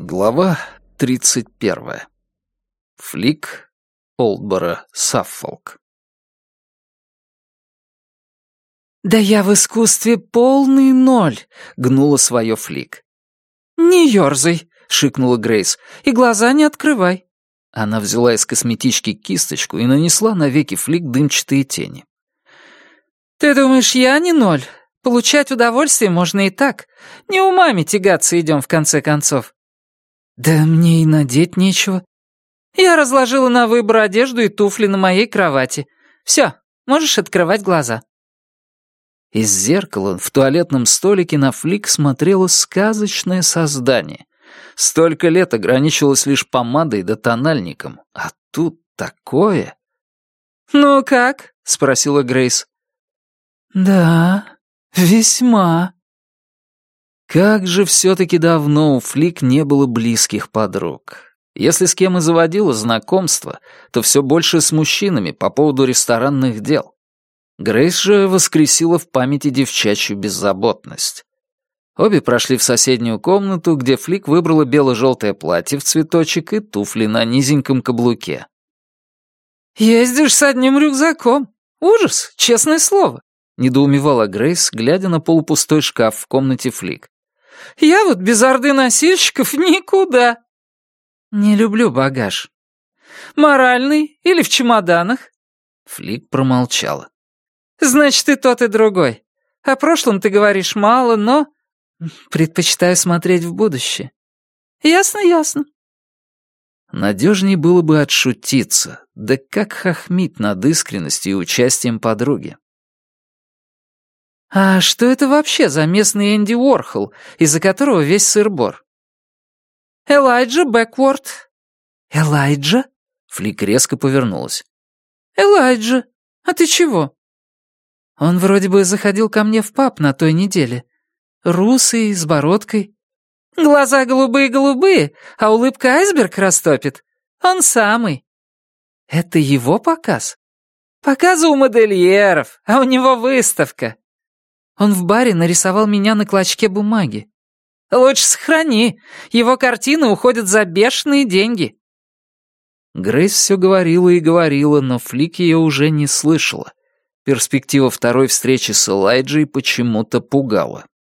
Глава 31. Флик, Олдборо, Саффолк. «Да я в искусстве полный ноль», — гнула свое Флик. «Не ерзай», — шикнула Грейс, — «и глаза не открывай». Она взяла из косметички кисточку и нанесла на веки Флик дымчатые тени. «Ты думаешь, я не ноль? Получать удовольствие можно и так. Не умами тягаться идем, в конце концов». «Да мне и надеть нечего. Я разложила на выбор одежду и туфли на моей кровати. Все, можешь открывать глаза». Из зеркала в туалетном столике на Флик смотрело сказочное создание. Столько лет ограничивалось лишь помадой да тональником, а тут такое. «Ну как?» — спросила Грейс. «Да, весьма». Как же все-таки давно у Флик не было близких подруг. Если с кем и заводила знакомство, то все больше с мужчинами по поводу ресторанных дел. Грейс же воскресила в памяти девчачью беззаботность. Обе прошли в соседнюю комнату, где Флик выбрала бело-желтое платье в цветочек и туфли на низеньком каблуке. «Ездишь с одним рюкзаком. Ужас, честное слово», — недоумевала Грейс, глядя на полупустой шкаф в комнате Флик. «Я вот без орды носильщиков никуда». «Не люблю багаж». «Моральный или в чемоданах?» Флик промолчала. «Значит, и тот, и другой. О прошлом ты говоришь мало, но...» «Предпочитаю смотреть в будущее». «Ясно, ясно». Надежней было бы отшутиться, да как хохмить над искренностью и участием подруги. «А что это вообще за местный Энди Уорхол, из-за которого весь сыр-бор?» «Элайджа Бэкворд». «Элайджа?» Флик резко повернулась. «Элайджа. А ты чего?» «Он вроде бы заходил ко мне в паб на той неделе. Русый, с бородкой. Глаза голубые-голубые, а улыбка айсберг растопит. Он самый». «Это его показ?» «Показы у модельеров, а у него выставка». «Он в баре нарисовал меня на клочке бумаги». «Лучше сохрани, его картины уходят за бешеные деньги». Грейс все говорила и говорила, но Флик ее уже не слышала. Перспектива второй встречи с Элайджей почему-то пугала.